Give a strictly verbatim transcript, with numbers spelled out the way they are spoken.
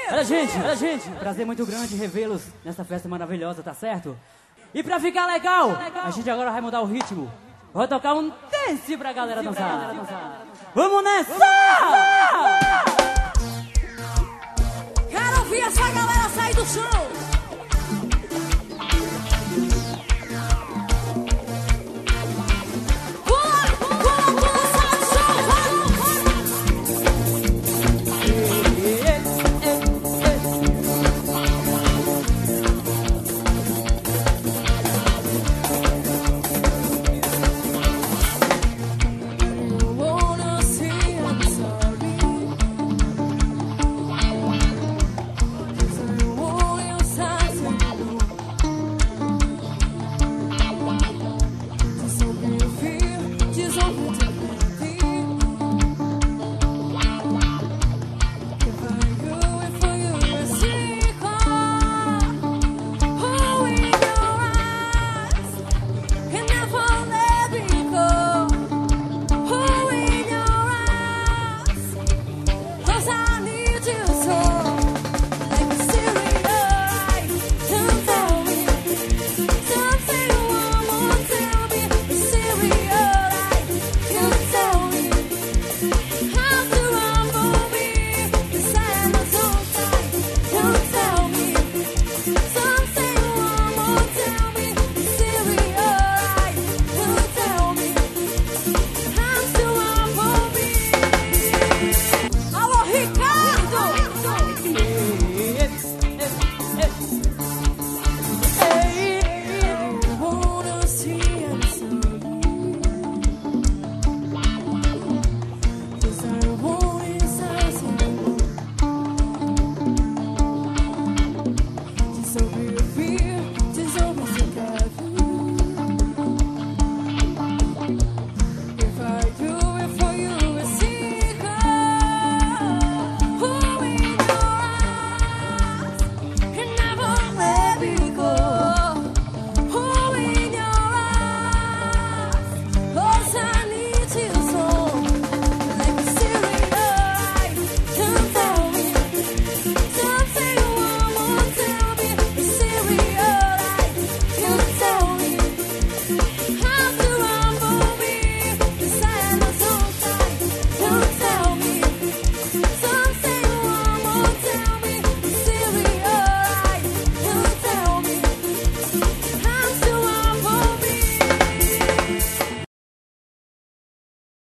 Olha, gente, olha, gente. Prazer muito grande revê-los nessa festa maravilhosa, tá certo? E pra ficar legal, a gente agora vai mudar o ritmo. Vai tocar um dance pra galera dançar. Vamos nessa! Quero ouvir essa galera sair do chão.